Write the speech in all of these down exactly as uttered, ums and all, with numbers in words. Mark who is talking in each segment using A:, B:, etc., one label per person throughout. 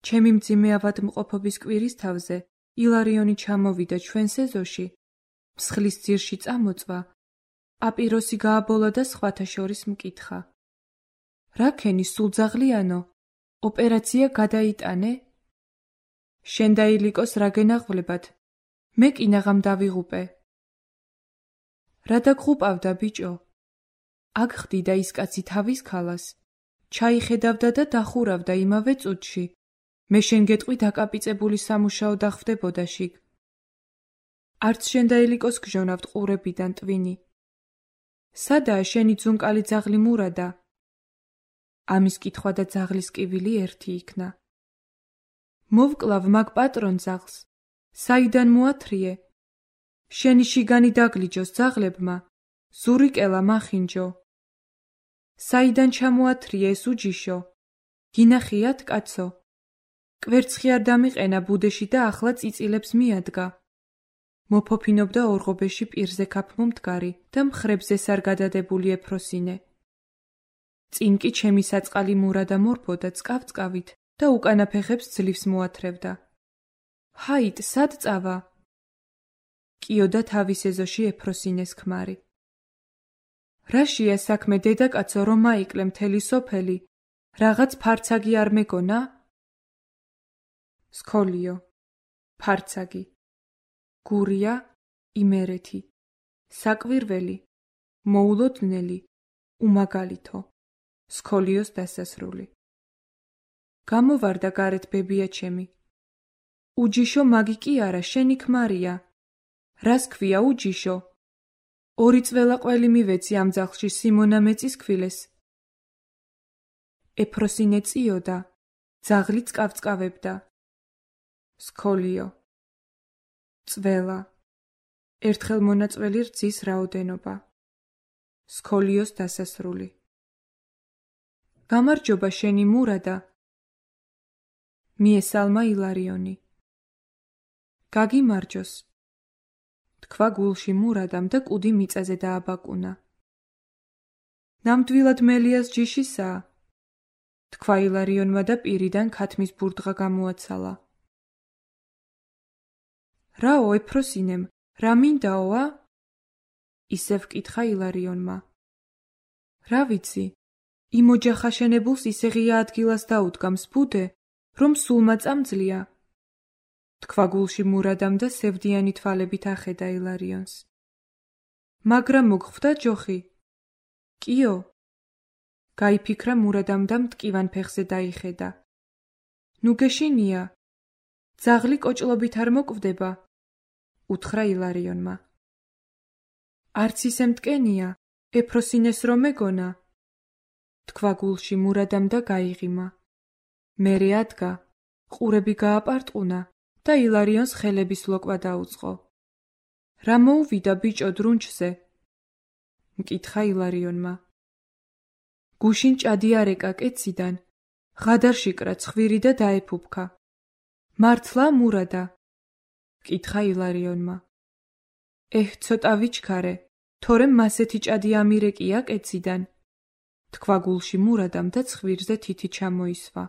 A: ჩემი მძიმე ავადმყოფობის კვირის თავზე ილარიონი ჩამოვიდა ჩვენს ეზოში, მსხლის ძირში წამოწვა, პაპიროსი გააბოლა და სხვათა შორის მკითხა. რა ქენი სულძაღლიანო, ოპერაცია გადაიტანე? შენ და ილიკოს რა გენაღვლებათ? მე კინაღამ დავიღუპე. რა დაგღუპავდა ბიჭო? აქ ხდიდა ის კაცი თავის ქალას, ჩაიხედავდა და დახურავდა იმავე წუთში. მე შენ გეტყვი დაკაპიწებული სამუშაო დახვდებოდა შიგ. არც შენ და ილიკოს გჟონავთ ყურებიდან ტვინი. სადაა შენი ძუნკალი ძაღლი მურადა? ამის კითხვა და ძაღლის კივილი ერთი იქნა. მოვკლავ მაგ პატრონ ძაღლს, საიდან მოათრიე? შენი შიგანი დაგლიჯოს ძაღლებმა, ზურიკელა მახინჯო. საიდან ჩამოათრიე ეს უჯიშო? გინახიათ კაცო? კვერცხი არ დამიყენა ბუდეში და ახლა წიწილებს მიადგა. მოფოფინობდა ორღობეში პირზე ქაფმო მდგარი და მხრებზე სარგადადებული ეფროსინე. წინ კი ჩემი საწყალი მურადა მორბოდა წყავ-წყავით და უკანა ფეხებს ძლივს მოათრევდა. ჰაით, სად წავა? კიოდა თავის ეზოში ეფროსინეს ქმარი. რაშია საქმე დედაკაცო, რომ მაიკლე მთელი სოფელი? რაღაც ფარცაგი არ მეგონა? სქოლიო, ფარცაგი, გურია, იმერეთი, საკვირველი, მოულოდნელი, უმაგალითო, სქოლიოს დასასრული. გამოვარდა გარეთ ბებია ჩემი. უჯიშო მაგი კი არა, შენი ქმარია. რას ქვია უჯიშო? ორი წველა ყველი მივეცი ამ ძაღლში სიმონა მეწის ქვილეს. ეფროსინე წიოდა, ძაღლი წკავწკავებდა. სქოლიო, წველა, ერთხელ მონაწველი რძის რაოდენობა. სქოლიოს დასასრული. გამარჯობა შენი მურადა. მიესალმა ილარიონი. გაგიმარჯოს. თქვა გულში მურადამ და კუდი მიწაზე დააბაკუნა. ნამდვილად მელიას ჯიშისაა? თქვა ილარიონმა და პირიდან ქათმის ბურდღა გამოაცალა. რაო ეფროსინემ, რა მინდაოა? ისევ კითხა ილარიონმა. რა ვიცი, იმ ოჯახაშენებულს ისე ღია ადგილას დაუდგამს ბუდე, რომ სულმა წამძლია. თქვა გულში მურადამ და სევდიანი თვალებით ახედა ილარიონს. მაგრამ მოგხვდა ჯოხი? კიო. გაიფიქრა მურადამ და მტკივან ფეხზე დაიხედა. ნუ გეშინია. ძაღლი კოჭლობით არ მოკვდება. უთხრა ილარიონმა. არც ისე მტკენია, ეფროსინეს რომ მეგონა. თქვა გულში მურადამ და გაიღიმა. მერე ადგა, ყურები გააპარტყუნა და ილარიონს ხელების ლოკვა დაუწყო. რა მოუვიდა ბიჭო დრუნჩზე? მკითხა ილარიონმა. გუშინ ჭადი არეკა კეციდან, ღადარ შიკრა ცხვირი და დაეფუფქა. მართლა მურადა? მკითხა ილარიონმა. ეჰ, ცოტა ვიჩქარე, თორემ მასეთი ჭადი ამირეკია კეციდან. თქვა გულში მურადამ და ცხვირზე თითი ჩამოისვა.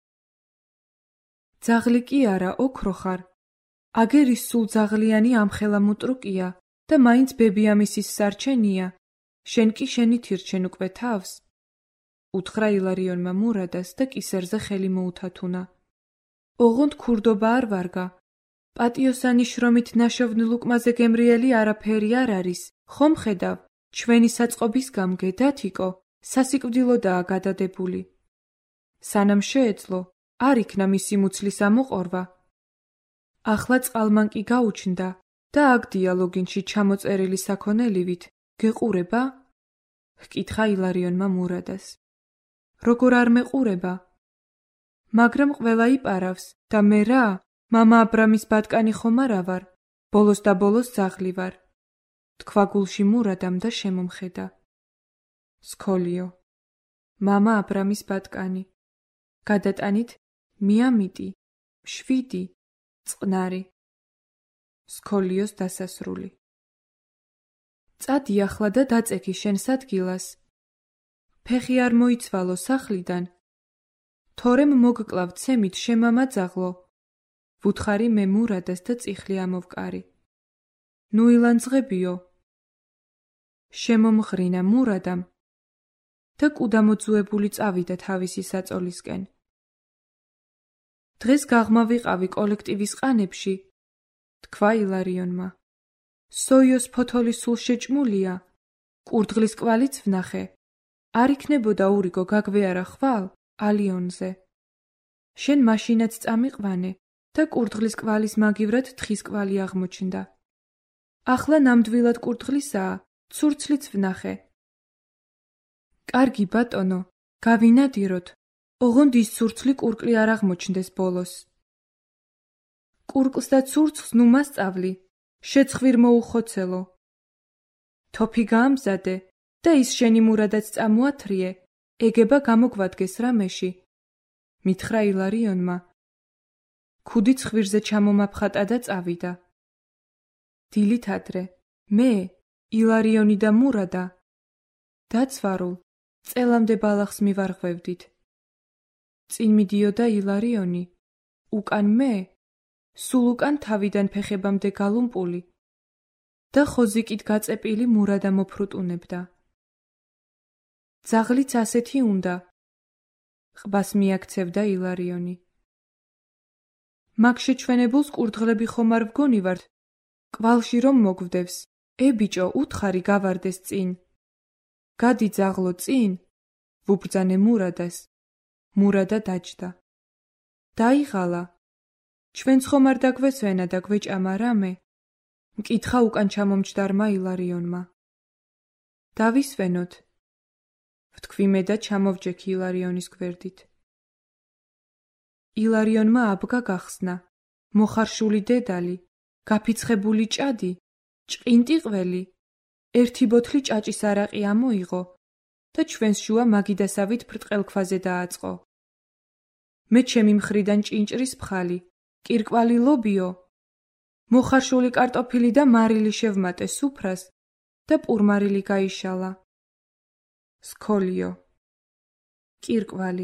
A: ძაღლი კი არა, ოქრო ხარ. აგერ ის სულ ძაღლიანი ამხელა მუტრუკია და მაინც ბებიამისის სარჩენია. შენ კი შენი თირჩენ უკვე თავს. უთხრა ილარიონმა მურადას და კისერზე ხელი მოუთათუნა. ოღონდ ქურდობა არ ვარგა. პატიოსანი შრომით ნაშოვნ ლუკმაზე გემრიელი არაფერი არ არის. ხომ ხედავ, ჩვენი საწყობის გამგე დათიკო, სასიკვდილოდაა გადადებული. სანამ შეეძლო, არ იქნა მისი მუცლის ამოყორვა. ახლა წყალმანკი გაუჩნდა და აქ დიალოგინში ჩამოწერილი საქონელივით გეყურება? ჰკითხა ილარიონმა მურადას. როგორ არ მეყურება? მაგრამ ყველა იპარავს და მე რა? მამა აბრამის ბატკანი ხომ არა ვარ? ბოლოს და ბოლოს ძაღლი ვარ. თქვა გულში მურადამ და შემომხედა. სქოლიო, მამა აბრამის ბატკანი. გადატანით მიამიტი, შვიდი, წყნარი. სქოლიოს დასასრული. წადი ახლა და დაწექი შენს ადგილას. ფეხი არ მოიცვალო სახლიდან. თორემ მოგკლავ ცემით შემამა ძაღლო. ვუთხარი მე მურადას და წიხლი ამოვკარი. ნუ ილანძღებიო. შემომღრინა მურადამ და კუდამოძუებული წავიდა თავისი საწოლისკენ. დღეს გაღმა კოლექტივის ყანებში, თქვა ილარიონმა. სოიოს ფოთოლი სულ შეჭმულია, კურდღლის კვალიც ვნახე. არ იქნებოდა ურიგო გაგვეარა ხვალ ალიონზე. შენ მაშინაც წამიყვანე და კურდღლის კვალის მაგივრად თხის კვალი აღმოჩნდა. ახლა ნამდვილად კურდღლისაა, ცურცლიც ვნახე. კარგი ბატონო, გავინადიროთ, ოღონდ ის ცურცლი კურკლი არ აღმოჩნდეს ბოლოს. კურკლს და ცურცლს ნუ მასწავლი, შეცხვირ მოუხოცელო. თოფი გაამზადე და ის შენი მურადაც წამოათრიე, ეგება გამოგვადგეს რამეში. მითხრა ილარიონმა. ქუდი ცხვირზე ჩამომაფხატა და წავიდა. დილით ადრე, მე, ილარიონი და მურადა, დაცვარულ, წელამდე ბალახს მივარღვევდით. წინ მიდიოდა ილარიონი, უკან მე, სულ უკან თავიდან ფეხებამდე გალუმპული და ხოზიკით გაწეპილი მურადა მოფრუტუნებდა. ძაღლიც ასეთი უნდა, ყბას მიაქცევდა ილარიონი. მაგ შეჩვენებულს კურდღლები ხომ არ ვგონივართ, კვალში რომ მოგვდევს, ე ბიჭო, უთხარი გავარდეს წინ. გადი ძაღლო წინ, ვუბრძანე მურადას. მურადა დაჯდა. დაიღალა. ჩვენც ხომ არ დაგვესვენა და გვეჭამა რამე? მკითხა უკან ჩამომჯდარმა ილარიონმა. დავისვენოთ. ვთქვი მე და ჩამოვჯექი ილარიონის გვერდით. ილარიონმა აბგა გახსნა, მოხარშული დედალი, გაფიცხებული ჭადი, ჭყინტი ყველი, ერთი ბოთლი ჭაჭის არაყი ამოიღო და ჩვენს შუა მაგიდასავით ბრტყელ ქვაზე დააწყო. მე ჩემი მხრიდან ჭინჭრის ფხალი, კირკვალი ლობიო, მოხარშული კარტოფილი და მარილი შევმატე სუფრას და პურმარილი გაიშალა. სქოლიო. კირკვალი.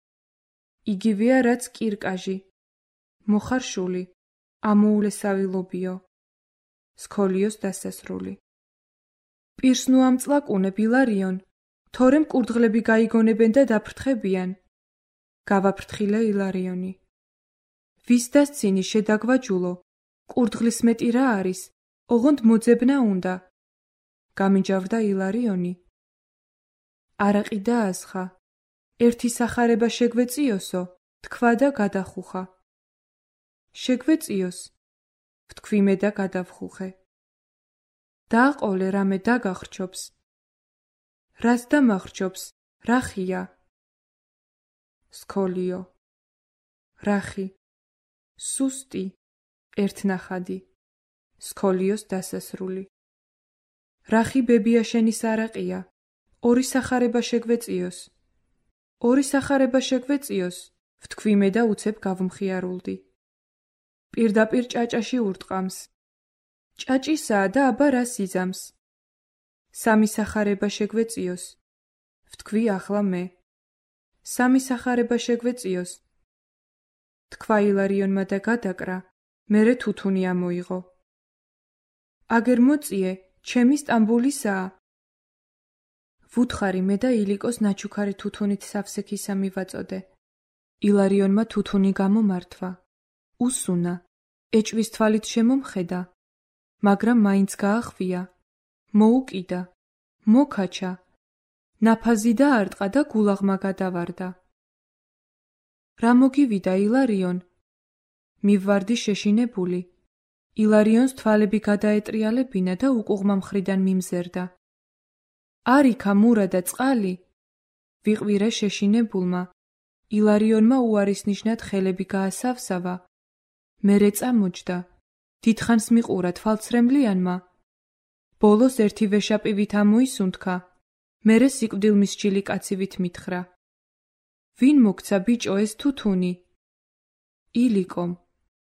A: იგივეა რაც კირკაჟი. მოხარშული, ამოულესავი ლობიო. სქოლიოს დასასრული. პირს ნუ ამწლაკუნებ ილარიონ, თორემ კურდღლები გაიგონებენ და დაფრთხებიან. გავაფრთხილე ილარიონი. ვის დასცინი შედაგვაჯულო, კურდღლის მეტი რა არის, ოღონდ მოძებნა უნდა. გამიჯავდა ილარიონი. არაყი დაასხა, ერთი სახარება შეგვეწიოსო, თქვა და გადახუხა. შეგვეწიოს, ვთქვი მე და გადავხუხე. დააყოლე რამე დაგახრჩობს. რას დამახრჩობს, რახია? სქოლიო. რახი. სუსტი, ერთნახადი. სქოლიოს დასასრული. რახი ბებია შენის არაყია, ორი სახარება შეგვეწიოს. ორი სახარება შეგვეწიოს, ვთქვი მე და უცებ გავმხიარულდი. პირდაპირ ჭაჭაში ურტყამს. ჭაჭისაა და აბა რას იზამს? სამი სახარება შეგვეწიოს, ვთქვი ახლა მე. სამი სახარება შეგვეწიოს. თქვა ილარიონმა და გადაკრა, მერე თუთუნი ამოიღო. აგერ მოწიე, ჩემი სტამბულისაა. ვუთხარი მე და ილიკოს ნაჩუქარი თუთუნით სავსექისა მივაწოდე. ილარიონმა თუთუნი გამომართვა. უსუნა, ეჭვის თვალით შემომხედა, მაგრამ მაინც გაახვია. მოუკიდა, მოკაჩა, ნაფაზი დაარტყა და გულაღმა გადავარდა. რა მოგივიდა ილარიონ? მივვარდი შეშინებული. ილარიონს თვალები გადაეტრიალებინა და უკუღმა მხრიდან მიმზერდა. არიქა მურადა წყალი? ვიყვირე შეშინებულმა. ილარიონმა უარისნიშნად ხელები გაასავსავა. მერე წამოჯდა. დიდხანს მიყურა თვალცრემლიანმა. ბოლოს ერთი ვეშაპივით ამოისუნთქა, მერე სიკვდილმისჯილი კაცივით მითხრა. ვინ მოგცა ბიჭო ეს თუთუნი? ილიკომ.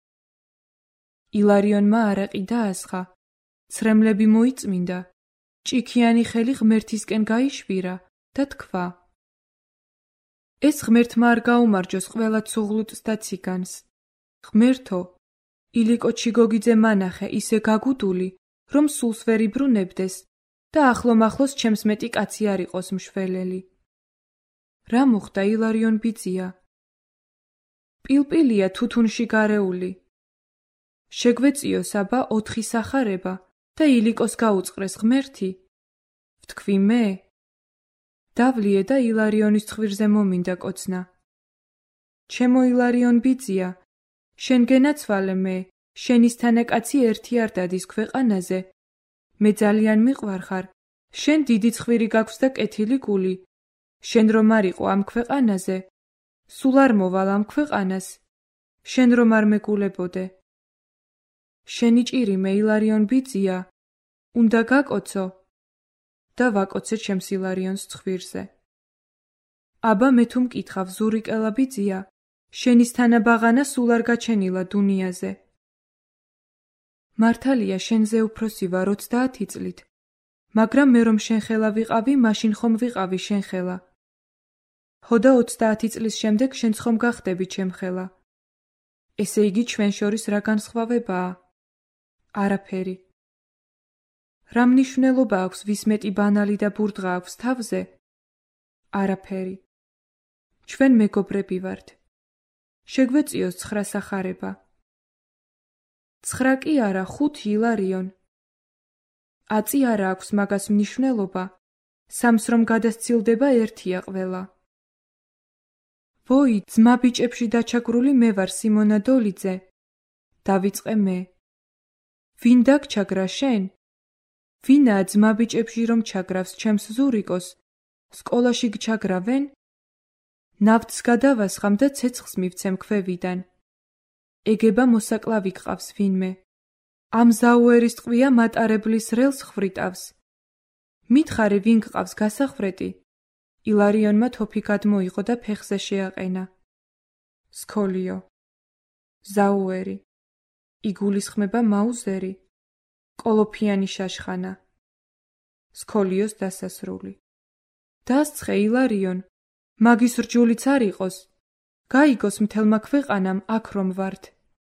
A: ილარიონმა არაყი დაასხა, ცრემლები მოიწმინდა, ჭიქიანი ხელი ღმერთისკენ გაიშვირა და თქვა. ეს ღმერთმა არ გაუმარჯოს ყველა ცუღლუტს და ციგანს. ღმერთო, ილიკო ჩიგოგიძე მანახე ისე გაგუდული, რომ სულს ვერ იბრუნებდეს და ახლომახლოს ჩემს მეტი კაცი არ იყოს მშველელი. რა მოხდა ილარიონ ბიძია? პილპილია თუთუნში გარეული. შეგვეწიო საბა ოთხი სახარება და ილიკოს გაუწყრეს ღმერთი? ვთქვი მე? დავლიე და ილარიონის ცხვირზე მომინდა კოცნა. ჩემო ილარიონ ბიძია, შენ გენაცვალე მე, შენისთანა კაცი ერთი არ დადის ქვეყანაზე. მე ძალიან მიყვარხარ, შენ დიდი ცხვირი გაქვს და კეთილი გული. შენ რომ არ იყო ამ ქვეყანაზე, სულ არ მოვალ ამ ქვეყანას, შენ რომ არ მეგულებოდე. შენი ჭირი მე ილარიონ ბიძია, უნდა გაკოცო და ვაკოცე ჩემს ილარიონს ცხვირზე. აბა მე თუ მკითხავ ზურიკელა ბიძია, შენისთანა ბაღანა სულ არ გაჩენილა დუნიაზე. მართალია შენზე უფროსი ვარ ოცდაათი წლით, მაგრამ მე რომ შენ ხელა ვიყავი, მაშინ ხომ ვიყავი შენ ხელა. ხოდა ოცდაათი წლის შემდეგ შენც ხომ გახდები ჩემ ხელა. ესე იგი ჩვენ შორის რა განსხვავებაა? არაფერი. რა მნიშვნელობა აქვს ვის მეტი ბანალი და ბურდღა აქვს თავზე? არაფერი. ჩვენ მეგობრები ვართ. შეგვეწიოს ცხრა სახარება. ცხრა კი არა, ხუთი ილარიონ. აწი არა აქვს მაგას მნიშვნელობა, სამს რომ გადასცილდება ერთია ყველა. ვოი, ძმა ბიჭებში დაჩაგრული მე ვარ სიმონა დოლიძე. დავიწყე მე. ვინ დაგჩაგრა შენ? ვინაა ძმა ბიჭებში რომ ჩაგრავს ჩემს ზურიკოს? სკოლაში გჩაგრავენ? ნავთს გადავასხამ და ცეცხლს მივცემ ქვევიდან. ეგება მოსაკლავი გყავს ვინმე. ამ ზაუერის ტყვია მატარებლის რელს ხვრიტავს. მითხარი ვინ გყავს გასახვრეტი? ილარიონმა თოფი გადმოიღო და ფეხზე შეაყენა. სქოლიო. ზაუერი. იგულისხმება მაუზერი. კოლოფიანი შაშხანა. სქოლიოს დასასრული. დასცხე ილარიონ, მაგის რჯულიც არ იყოს. გაიგოს მთელმა ქვეყანამ აქ რომ ვართ.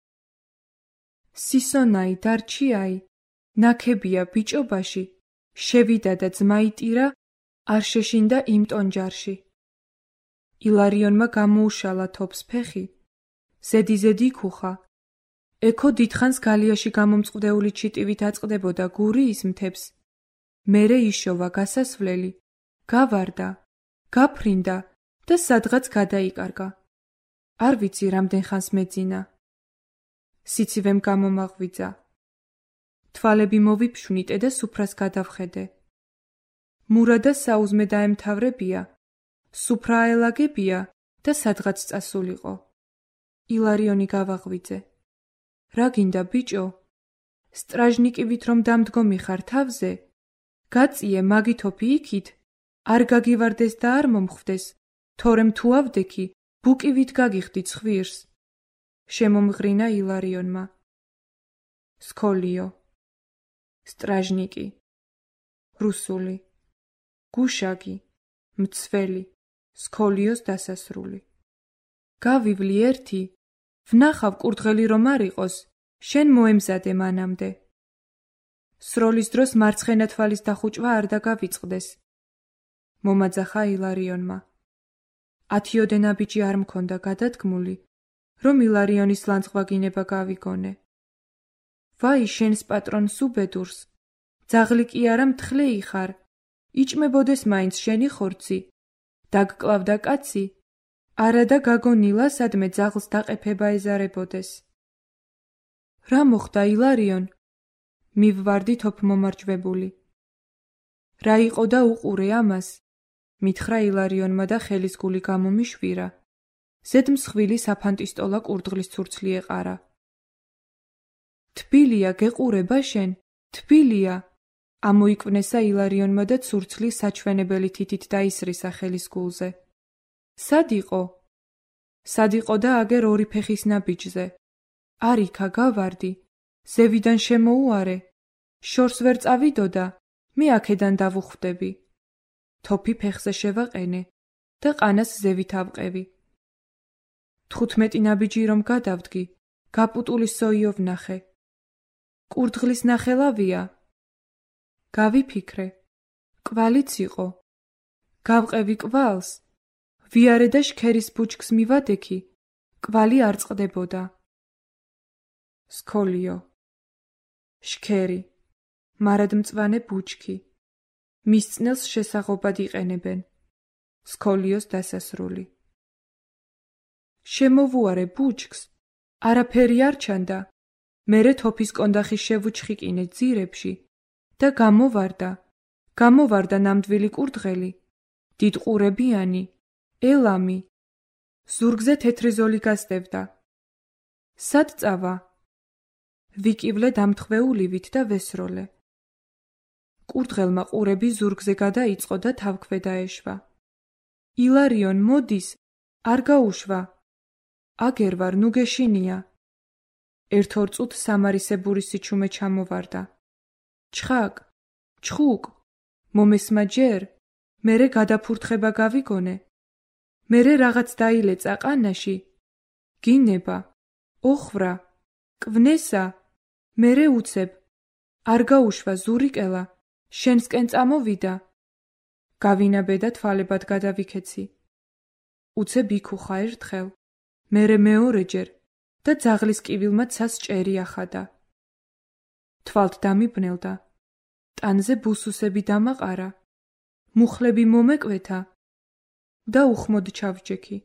A: სისონაი დარჩიაი, ნაქებია ბიჭობაში, შევიდა და ძმა იტირა, არ შეშინდა იმ ტონჯარში. ილარიონმა გამოუშალა თოფს ფეხი, ზედი-ზედი იქუხა. ეკო დიდხანს გალიაში გამომწყდეული ჩიტივით აწყდებოდა გურიის მთებს. მერე იშოვა გასასვლელი, გავარდა, გაფრინდა და სადღაც გადაიკარგა. არ ვიცი რამდენ ხანს მეძინა. სიცივემ გამომაღვიძა. თვალები მოვიფშვნიტე და სუფრას გადავხედე. მურა და საუზმე დაემთავრებია, სუფრა აელაგებია და სადღაც წასულიყო. ილარიონი გავაღვიძე. რა გინდა ბიჭო? სტრაჟნიკივით რომ დამდგომი ხარ თავზე? გაწიე მაგი თოფი იქით, არ გაგივარდეს და არ მომხვდეს, თორემ თუ ავდექი, ბუკივით გაგიხდი ცხვირს. შემომღრინა ილარიონმა. სქოლიო. სტრაჟნიკი. რუსული. გუშაგი. მცველი. სქოლიოს დასასრული. გავივლი ერთი, ვნახავ კურდღელი რომ არ იყოს, შენ მოემზადე მანამდე. სროლის დროს მარცხენა თვალის დახუჭვა არ დაგავიწყდეს. მომაძახა ილარიონმა. ათიოდენა ბიჭი არ მქონდა გადადგმული, რომ ილარიონის ლანძღვაგინება გავიგონე. ვაი შენს პატრონს უბედურს, ძაღლი კი არა მთხლეი ხარ, იჭმებოდეს მაინც შენი ხორცი, დაგკლავდა კაცი, არა და გაგონილა სადმე ძაღლს დაყეფება ეზარებოდეს. რა მოხდა ილარიონ? მივვარდი თოფ მომარჯვებული. რა იყო და უყურე ამას? მითხრა ილარიონმა და ხელის გული გამომიშვირა. ზედ მსხვილი საფანტისტოლა კურდღლის ცურცლი ეყარა. თბილია გეყურება შენ, თბილია. ამოიკვნესა ილარიონმა და ცურცლი საჩვენებელი თითით დაისრისა ხელის გულზე. სად იყო? სად იყო და აგერ ორი ფეხის ნაბიჯზე. არ იქა გავარდი, ზევიდან შემოუარე. შორს ვერ წავიდოდა, მე აქედან დავუხვდები. თოფი ფეხზე შევაყენე. და ყანას ზევით ავყევი. თხუთმეტი ნაბიჯი რომ გადავდგი, გაპუტული სოიო ვნახე. კურდღლის ნახელავია. გავიფიქრე, კვალიც იყო. გავყევი კვალს, ვიარე და შქერის ბუჩქს მივადექი, კვალი არ წყდებოდა. სქოლიო. შქერი, მარადმწვანე ბუჩქი. მის წნელს შესაღობად იყენებენ. სქოლიოს დასასრული. შემოვუარე ბუჩქს, არაფერი არ ჩანდა. მერე თოფის კონდახი შევუჩხიკინე ძირებში და გამოვარდა, გამოვარდა ნამდვილი კურდღელი, დიდყურებიანი, ელამი. ზურგზე თეთრი ზოლი გასდევდა. სად წავა? ვიკივლე დამთხვეულივით და ვესროლე. კურდღელმა ყურები ზურგზე გადაიწყო და თავქვედა ეშვა. ილარიონ, მოდის, არ გაუშვა. აგერ ვარ, ნუ გეშინია. ერთ-ორ წუთ სამარისებური სიჩუმე ჩამოვარდა. ჩხაკ, ჩხუკ, მომესმა ჯერ, მერე გადაფურთხება გავიგონე. მერე რაღაც დაილეწა ყანაში. გინება, ოხრა, კვნესა, მერე უცებ. არ გაუშვა ზურიკელა, შენსკენ წამოვიდა. გავინაბე და თვალებად გადავიქეცი. უცებ იქუხა ერთხელ, მერე მეორეჯერ და ძაღლის კივილმა ცას ჭერი ახადა. თვალთ დამიბნელდა, ტანზე ბუსუსები დამაყარა, მუხლები მომეკვეთა და უხმოდ ჩავჯექი.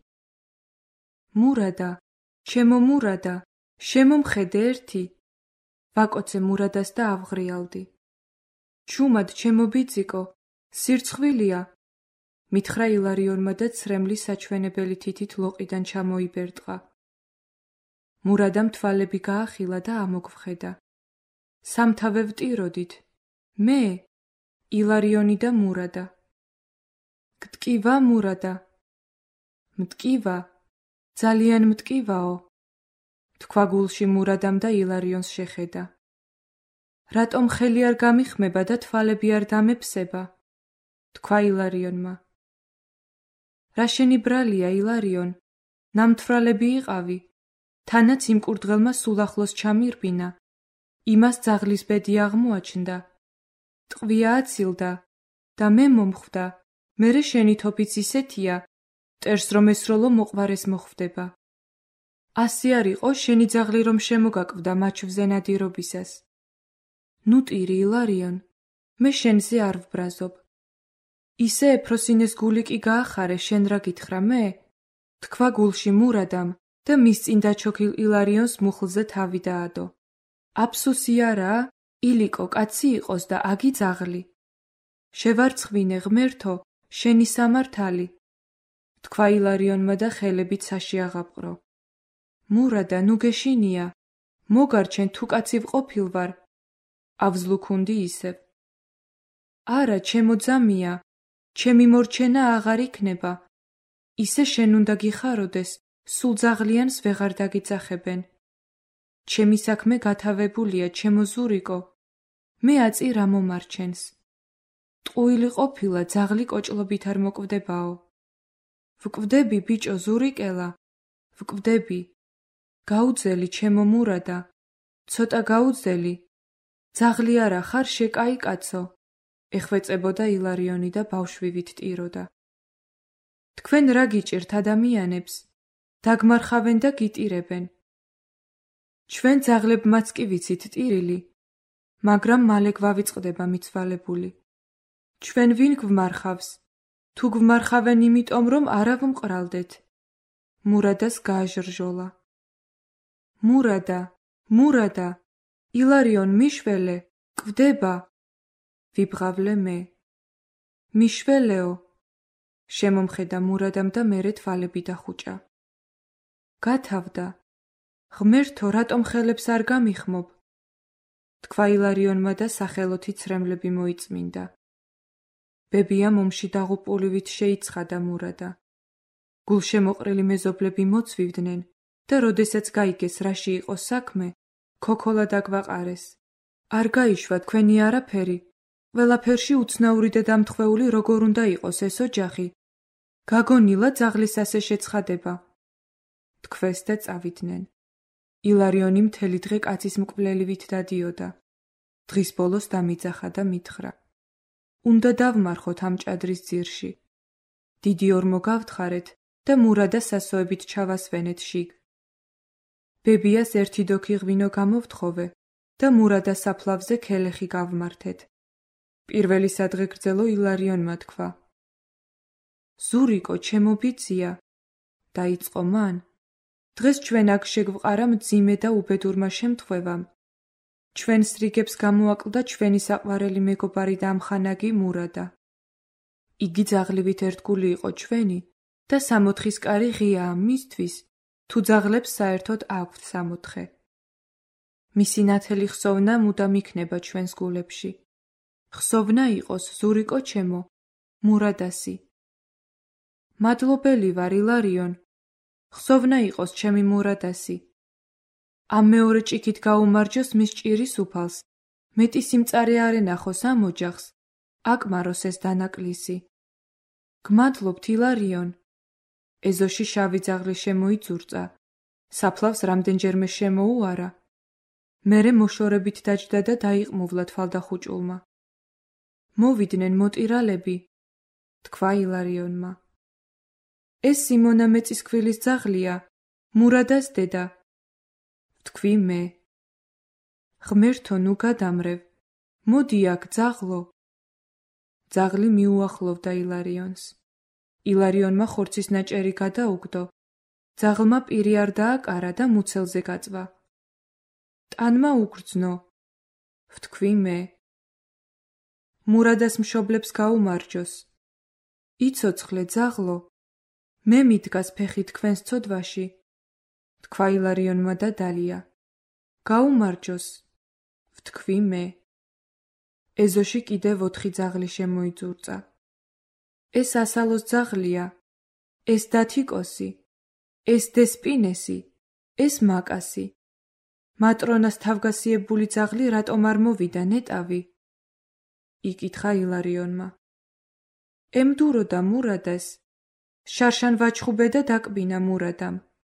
A: მურადა, ჩემო მურადა, შემომხედე ერთი. ვაკოცე მურადას და ავღრიალდი. ჩუმად ჩემო ბიძიკო, სირცხვილია. მითხრა ილარიონმა და ცრემლი საჩვენებელი თითით ლოყიდან ჩამოიბერტყა. მურადამ თვალები გაახილა და ამოგვხედა. სამთავე ვტიროდით, მე, ილარიონი და მურადა. გტკივა მურადა. მტკივა, ძალიან მტკივაო. თქვა გულში მურადამ და ილარიონს შეხედა. რატომ ხელი არ გამიხმება და თვალები არ დამეფსება? თქვა ილარიონმა. რა შენი ბრალია, ილარიონ? ნამთვრალები იყავი. თანაც იმ კურდღელმა სულ ახლოს ჩამირბინა. იმას ძაღლის ბედი აღმოაჩნდა. ტყვია აცილდა და მე მომხვდა. მერე შენი თოფიც ისეთია, მტერს რომ ესროლო მოყვარეს მოხვდება. ასი არ იყო შენი ძაღლი რომ შემოგაკვდა მაჩვზე ნადირობისას. ნუ ტირი, ილარიონ, მე შენზე არ ვბრაზობ. ისე ეფროსინეს გული კი გაახარე, შენ რა გითხრა მე? თქვა გულში მურადამ და მის წინ დაჩოქილ ილარიონს მუხლზე თავი დაადო. აფსუსი არა, ილიკო კაცი იყოს და აგი ძაღლი. შევარცხვინე ღმერთო, შენი სამართალი. თქვა ილარიონმა და ხელებით საში აღაპყრო. მურადა, ნუ გეშინია. მოგარჩენ თუ კაცი ვყოფილ ვარ. ავზლუქუნდი ისევ. არა, ჩემო ძამია, ჩემი მორჩენა აღარ იქნება. ისე შენ უნდა გიხაროდეს, სულ ძაღლიანს ვეღარ დაგიძახებენ. ჩემი საქმე გათავებულია, ჩემო ზურიკო. მე აწი რა მომარჩენს. ტყუილი ყოფილა, ძაღლი კოჭლობით არ მოკვდებაო. ვკვდები, ბიჭო ზურიკელა, ვკვდები. გაუძელი, ჩემო მურადა, ცოტა გაუძელი. ძაღლი არა ხარ, შეკაი კაცო. ეხვეწებოდა ილარიონი და ბავშვივით ტიროდა. თქვენ რა გიჭირთ ადამიანებს? დაგმარხავენ და გიტირებენ. ჩვენ ძაღლებმაც კი ვიცით ტირილი, მაგრამ მალე გვავიწყდება მიცვალებული. ჩვენ ვინ გვმარხავს? თუ გვმარხავენ იმიტომ, რომ არა ვმყრალდეთ. მურადას გააჟრჟოლა. მურადა, მურადა, ილარიონ მიშველე, კვდება. ვიბღავლე მე. მიშველეო. შემომხედა მურადამ და მერე თვალები დახუჭა. გათავდა. ღმერთო, რატომ ხელებს არ გამიხმობ? თქვა ილარიონმა და სახელოთი ცრემლები მოიწმინდა. ბებია მომში დაღუპულივით შეიცხადა მურადა. გულშემოყრილი მეზობლები მოწვივდნენ და როდესაც გაიგეს რაში იყო საქმე, ქოქოლა დაგვაყარეს. არ გაიშვა თქვენი არაფერი, ყველაფერში უცნაური და დამთხვეული როგორ უნდა იყოს ეს ოჯახი. გაგონილა ძაღლის ასე შეცხადება. თქვეს და წავიდნენ. ილარიონი მთელი დღე კაცის მკვლელივით დადიოდა. დღის ბოლოს დამიძახა და მითხრა: უნდა დავმარხოთ ამ ჭადრის ძირში. დიდი ორმო გავთხარეთ და მურადა სასოებით ჩავასვენეთ შიგ. ბებიას ერთი დოქი ღვინო გამოვთხოვე და მურადა საფლავზე ქელეხი გავმართეთ. პირველი სადღე გრძელო ილარიონმა თქვა: ზურიკო, ჩემო ბიძია, დაიწყო მან. დღეს ჩვენ აქ შეგვყარა მძიმე და უბედურმა შემთხვევამ. ჩვენს რიგებს გამოაკლდა ჩვენი საყვარელი მეგობარი და ამხანაგი მურადა. იგი ძაღლივით ერთგული იყო ჩვენი და სამოთხის კარი ღიაა მისთვის, თუ ძაღლებს საერთოდ აქვთ სამოთხე. მისი ნათელი ხსოვნა მუდამ იქნება ჩვენს გულებში. ხსოვნა იყოს, ზურიკო ჩემო, მურადასი. მადლობელი ვარ, ილარიონ. ხსოვნა იყოს, ჩემი მურადასი. ამ მეორე ჭიქით გაუმარჯოს მის ჭირის უფალს, მეტი სიმწარე არ ენახოს ამ ოჯახს, აკმაროს ეს დანაკლისი. გმადლობთ, ილარიონ. ეზოში შავი ძაღლი შემოიძურწა, საფლავს რამდენჯერმე შემოუარა. მერე მოშორებით დაჯდა და დაიყმუვლა თვალდახუჭულმა. მოვიდნენ მოტირალები, თქვა ილარიონმა. ეს სიმონა მეწისქვილის ძაღლია, მურადას დედა. ვთქვი მე. ღმერთო, ნუ გადამრევ, მოდი აქ, ძაღლო. ძაღლი მიუახლოვდა ილარიონს. ილარიონმა ხორცის ნაჭერი გადაუგდო. ძაღლმა პირი არ დააკარა და მუცელზე გაწვა. ტანმა უგრძნო. ვთქვი მე. მურადას მშობლებს გაუმარჯოს. იცოცხლე, ძაღლო. მე მიდგას ფეხი თქვენს ცოდვაში. თქვა ილარიონმა და დალია. გაუმარჯოს. ვთქვი მე. ეზოში კიდევ ოთხი ძაღლი შემოიძურწა. ეს ასალოს ძაღლია, ეს დათიკოსი, ეს დესპინესი, ეს მაკასი. მატრონას თავგასიებული ძაღლი რატომ არ მოვიდა, ნეტავი? იკითხა ილარიონმა. ემდუროდა მურადას, შარშან ვაჩხუბე და დაკბინა მურადამ.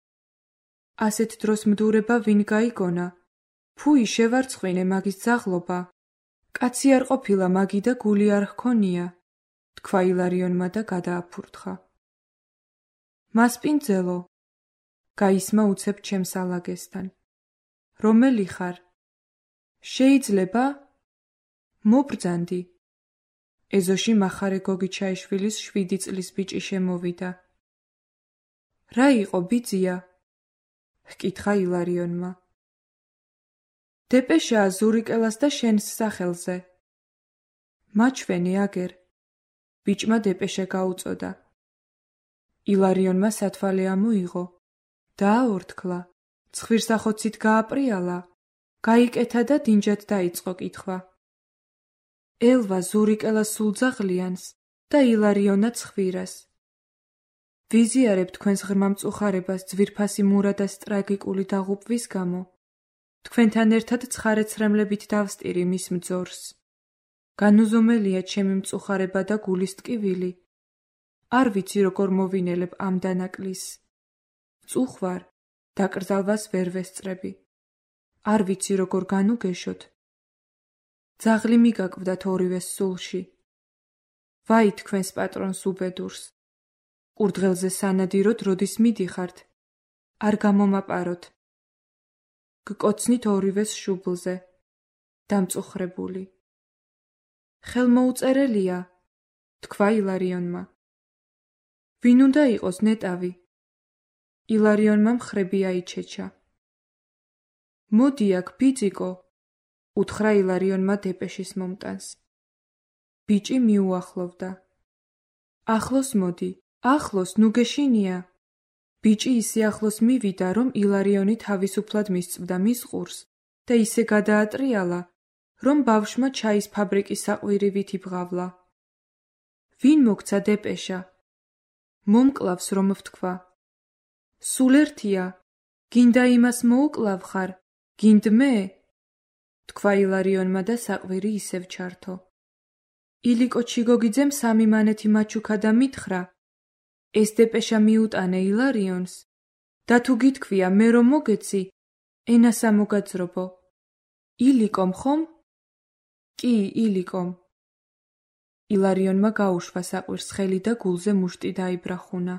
A: ასეთ დროს მდურება ვინ გაიგონა? ფუი შევარცხვინე მაგის ძაღლობა. კაცი არ ყოფილა მაგი და გული არ ჰქონია, თქვა ილარიონმა და გადააფურთხა. მასპინძელო, გაისმა უცებ ჩემს ალაგესთან. რომელი ხარ? შეიძლება? მობრძანდი. ეზოში მახარე გოგი ჩაიშვილის შვიდი წლის ბიჭი შემოვიდა. რა იყო, ბიძია? ჰკითხა ილარიონმა. დეპეშაა ზურიკელას და შენს სახელზე. მაჩვენე აგერ. ბიჭმა დეპეშა გაუწოდა. ილარიონმა სათვალე ამოიღო. დააორთქლა. ცხვირსახოცით გააპრიალა. გაიკეთა და დინჯად დაიწყო კითხვა. ელვა ზურიკელას სულ ძაღლიანს და ილარიონა ცხვირას. ვიზიარებ თქვენს ღრმა მწუხარებას ძვირფასი მურადას ტრაგიკული დაღუპვის გამო. თქვენთან ერთად ცხარე-ცრემლებით დავსტირი მის მძორს. განუზომელია ჩემი მწუხარება და გულის ტკივილი. არ ვიცი როგორ მოვინელებ ამ დანაკლისს. მწუხვარ, დაკრძალვას ვერ ვესწრები. არ ვიცი როგორ განუგეშოთ. ძაღლი მიგაკვდათ ორივეს სულში. ვაი თქვენს პატრონს უბედურს. კურდღელზე სანადიროდ როდის მიდიხართ? არ გამომაპაროთ. გკოცნით ორივეს შუბლზე. დამწუხრებული. ხელმოუწერელია, თქვა ილარიონმა. ვინ უნდა იყოს, ნეტავი? ილარიონმა მხრები აიჩეჩა. მოდი აქ, ბიძიკო, უთხრა ილარიონმა დეპეშის მომტანს. ბიჭი მიუახლოვდა. ახლოს მოდი, ახლოს, ნუ გეშინია. ბიჭი ისე ახლოს მივიდა, რომ ილარიონი თავისუფლად მისწვდა მის ყურს და ისე გადაატრიალა, რომ ბავშვმა ჩაის ფაბრიკის საყვირივით იბღავლა. ვინ მოგცა დეპეშა? მომკლავს რომ ვთქვა. სულ ერთია, გინდა იმას მოუკლავ ხარ, გინდ მე? თქვა ილარიონმა და საყვირი ისევ ჩართო. ილიკო ჩიგოგიძემ სამი მანეთი მაჩუქა და მითხრა, ეს დეპეშა მიუტანე ილარიონს და თუ გითქვია მე რომ მოგეცი, ენასა მოგაძრობო. ილიკომ ხომ? კი, ილიკომ. ილარიონმა გაუშვა საყვირს ხელი და გულზე მუშტი დაიბრახუნა.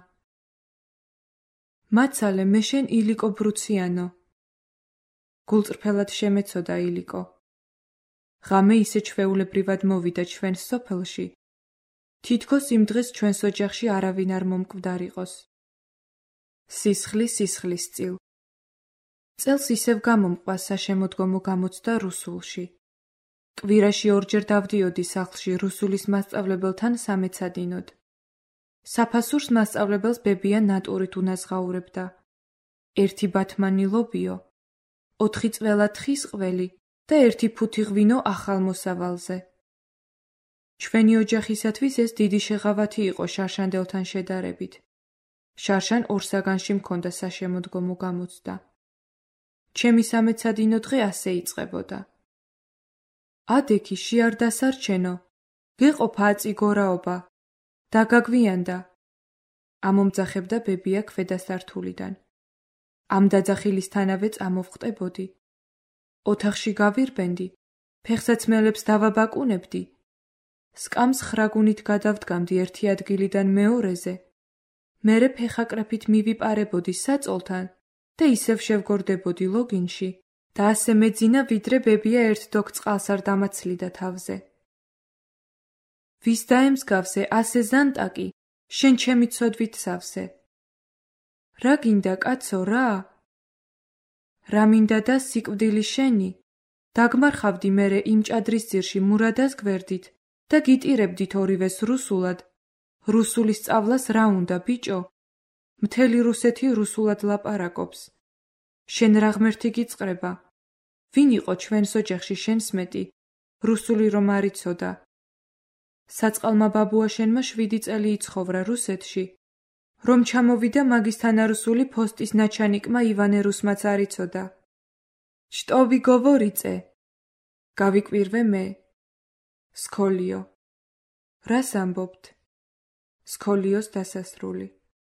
A: მაცალე, მე შენ ილიკო ბრუციანო. გულწრფელად შემეცოდა ილიკო. ღამე ისე ჩვეულებრივად მოვიდა ჩვენს სოფელში, თითქოს იმ დღეს ჩვენს ოჯახში არავინ არ მომკვდარიყოს. სისხლი სისხლის წილ. წელს ისევ გამომყვა საშემოდგომო გამოცდა რუსულში. კვირაში ორჯერ დავდიოდი სახლში რუსულის მასწავლებელთან სამეცადინოდ. საფასურს მასწავლებელს ბებია ნატურით უნაზღაურებდა. ერთი ბათმანი ლობიო, ოთხი წველა თხის ყველი და ერთი ფუთი ღვინო ახალ მოსავალზე. ჩვენი ოჯახისათვის ეს დიდი შეღავათი იყო შარშანდელთან შედარებით. შარშან ორ საგანში მქონდა საშემოდგომო გამოცდა. ჩემი სამეცადინო დღე ასე იწყებოდა. ადექი შიარ დასარჩენო, გეყოფა აწი გორაობა, დაგაგვიანდა. ამომძახებდა ბებია ქვედა სართულიდან. ამ დაძახილისთანავე წამოვხტებოდი. ოთახში გავირბენდი, ფეხსაცმელებს დავაბაკუნებდი. სკამს ხრაგუნით გადავდგამდი ერთი ადგილიდან მეორეზე. მერე ფეხაკრეფით მივიპარებოდი საწოლთან და ისევ შევგორდებოდი ლოგინში და ასე მეძინა, ვიდრე ბებია ერთ დოკ წყალს არ დამაცლიდა თავზე. ვის დაემსგავსე ასე ზანტაკი, შენ ჩემი ცოდვით სავსე. რა გინდა კაცო, რა? რა მინდა და სიკვდილი შენი? დაგმარხავდი მერე იმ ჭადრის ძირში მურადას გვერდით და გიტირებდით ორივეს რუსულად. რუსულის სწავლას რა უნდა, ბიჭო? მთელი რუსეთი რუსულად ლაპარაკობს. შენ რა ღმერთი გიწყრება? ვინ იყო ჩვენს ოჯახში შენს მეტი, რუსული რომ არ იცოდა? საწყალმა ბაბუაშენმა შვიდი წელი იცხოვრა რუსეთში, რომ ჩამოვიდა მაგის თანარუსული ფოსტის ნაჩანიკმა ივანე რუსმაც არ იცოდა. შტოვი გოვორიწე. გავიკვირვე მე. სქოლიო. რას ამბობთ? სქოლიოს დასასრული.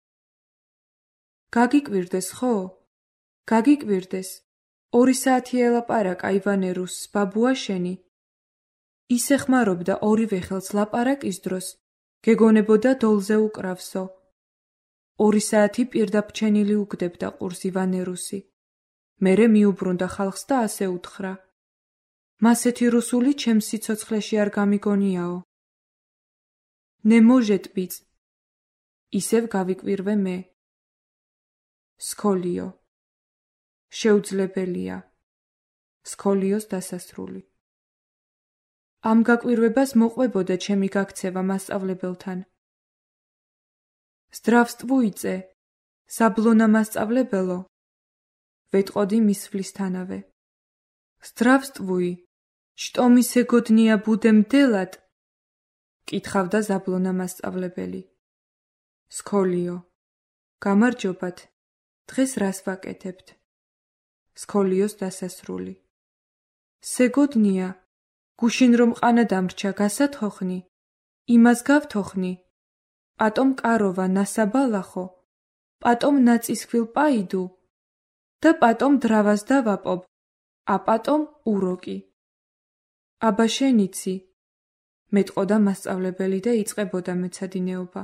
A: გაგიკვირდეს ხო? გაგიკვირდეს. ორი საათი ელაპარაკა ივანე რუსს ბაბუაშენი. ისე ხმარობდა ორივე ხელს ლაპარაკის დროს, გეგონებოდა დოლზე უკრავსო. ორი საათი პირდაპირ უგდებდა ყურს ივანე რუსი. მერე მიუბრუნდა ხალხს და ასე უთხრა. მასეთი რუსული ჩემს სიცოცხლეში არ გამიგონიაო. Ne может быть. ისევ გავიკვირვე მე. სქოლიო. შეუძლებელია. სქოლიოს დასასრული. ამ გაკვირვებას მოყვებოდა ჩემი გაქცევა მასწავლებელთან. Здравствуйте, საბლონა მასწავლებელო. ვეტყოდი მისვლისთანავე. Здравствуй, что мы сегодня будем делать? კითხავდა ზაბლონა მასწავლებელი. სქოლიო. გამარჯობათ. დღეს რას ვაკეთებთ? სქოლიოს დასასრული. სეგოდნია. გუშინ რომ ყანა დამრჩა გასათოხნი? იმას გავთოხნი? პატომ კაროვა ნასაბალახო? პატომ ნაწისქვილ პაიდუ? და პატომ დრავას დავაპობ? ა პატომ უროკი? აბა შენიცი? მეტყოდა მასწავლებელი და იწყებოდა მეცადინეობა.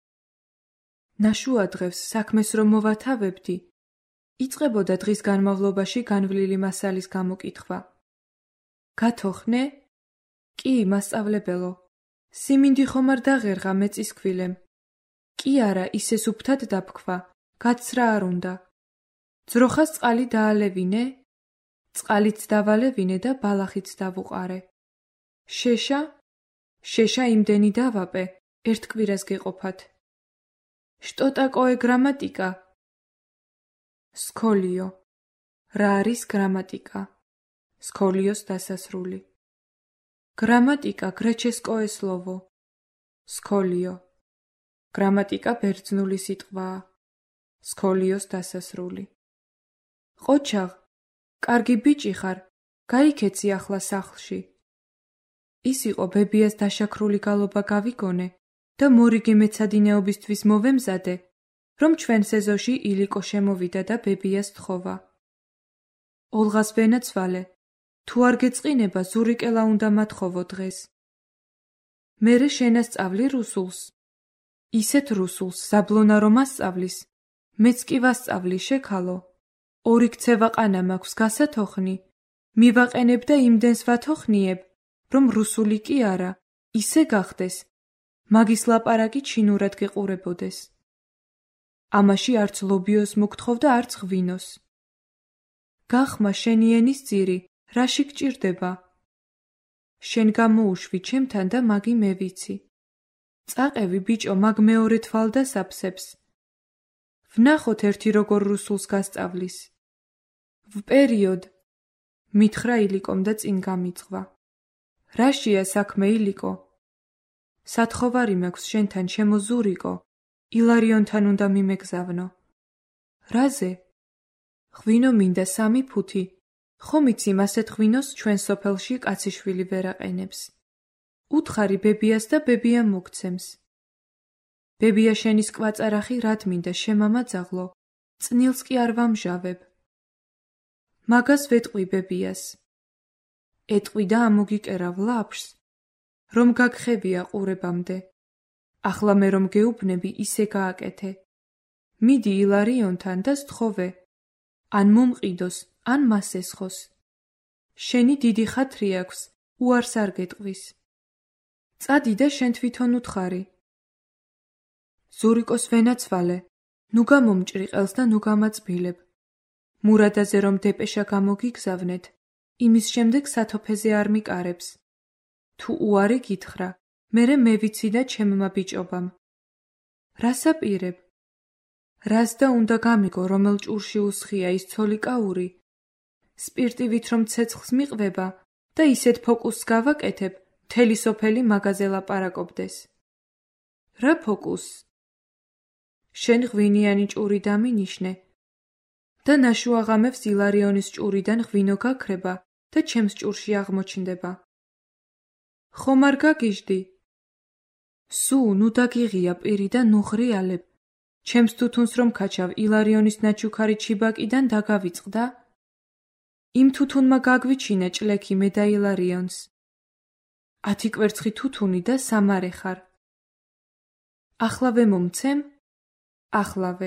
A: ნაშუა დღეს საქმეს რომ მოვათავებდი, იწყებოდა დღის განმავლობაში განვლილი მასალის გამოკითხვა. გათოხნე? კი, მასწავლებელო. სიმინდი ხომ არ დაღერღა მეწისქვილემ? კი არა, ისე სუფთად დაფქვა, გაცრა არ უნდა. ძროხას წყალი დაალევინე? წყალიც დავალევინე და ბალახიც დავუყარე. შეშა? შეშა იმდენი დავაპე, ერთ კვირას გეყოფათ. Что такое грамматика? სქოლიო. რა არის გრამატიკა? სქოლიოს დასასრული. გრამატიკა გრეჩესკოე სლოვო. სქოლიო. გრამატიკა ბერძნული სიტყვაა. სქოლიოს დასასრული. ყოჩაღ, კარგი ბიჭი ხარ, გაიქეცი ახლა სახლში. ის იყო ბებიას დაშაქრული გალობა გავიგონე, და მორიგი მეცადინეობისთვის მოვემზადე, რომ ჩვენს ეზოში ილიკო შემოვიდა და ბებიას თხოვა. ოლღას ვენაცვალე, თუ არ გეწყინება, ზურიკელა უნდა მათხოვო დღეს. მერე შენასწავლი რუსულს. ისეთ რუსულს, საბლონა რომ ასწავლის, მეც კი ვასწავლი შექალო. ორი ქცევა ყანა მაქვს გასათოხნი, მივაყენებ და იმდენს ვათოხნიებ, რომ რუსული კი არა, ისე გახდეს, მაგის ლაპარაკი ჩინურად გეყურებოდეს. ამაში არც ლობიოს მოგთხოვ და არც ღვინოს. გახმა შენი ენის ძირი, რაში გჭირდება? შენ გამოუშვი ჩემთან და მაგი მე ვიცი. წაყევი ბიჭო მაგ მეორე თვალდას აფსებს. ვნახოთ ერთი როგორ რუსულს გასწავლის. ვპერიოდ, მითხრა ილიკომ და წინ გამიძღვა. რაშია საქმე ილიკო? სათხოვარი მაქვს შენთან ჩემო ზურიკო, ილარიონთან უნდა მიმეგზავნო. რაზე? ღვინო მინდა სამი ფუთი. ხომ იცი ასეთ ღვინოს ჩვენ სოფელში კაციშვილი ვერ აყენებს. უთხარი ბებიას და ბებია მოგცემს. ბებია შენის კვაწარახი რად მინდა შემამაძაღლო, წნილს კი არ ვამჟავებ. მაგას ვეტყვი ბებიას. ეტყვი და ამოგიკერავ ლაფშს, რომ გაგხევია ყურებამდე. ახლა მე რომ გეუბნები, ისე გააკეთე. მიდი ილარიონთან და სთხოვე, ან მომყიდოს, ან მას ესხოს. შენი დიდი ხათრი აქვს, უარს არ გეტყვის. წადი და შენ თვითონ უთხარი. ზურიკოს ვენაცვალე, ნუ გამომჭრიყელს და ნუ გამაწბილებ. მურადაზე რომ დეპეშა გამოგიგზავნეთ, იმის შემდეგ სათოფეზე არ მიკარებს. თუ უარი გითხრა, მერე მე ვიცი და ჩემმა ბიჭობამ. რას აპირებ? რას და უნდა გამიგო, რომელ ჭურში უსხია ის ცოლი კაური? სპირტივით რომ ცეცხლს მიყვება და ისეთ ფოკუსს გავაკეთებ, მთელი სოფელი მაგაზე ლაპარაკობდეს. რა ფოკუსს? შენ ღვინიანი ჭური დამინიშნე და ნაშუაღამებს ილარიონის ჭურიდან ღვინო გაქრება და ჩემს ჭურში აღმოჩნდება. ხომ არ გაგიჟდი? სუ, ნუ დაგიღია პირი და ნუ ღრიალებ. ჩემს თუთუნს რომ ქაჩავ ილარიონის ნაჩუქარი ჩიბაკიდან დაგავიწყდა? იმ თუთუნმა გაგვიჩინა ჭლექი მე და ილარიონს. ათი კვერცხი თუთუნი და სამარე ხარ. ახლავე მომცემ? ახლავე.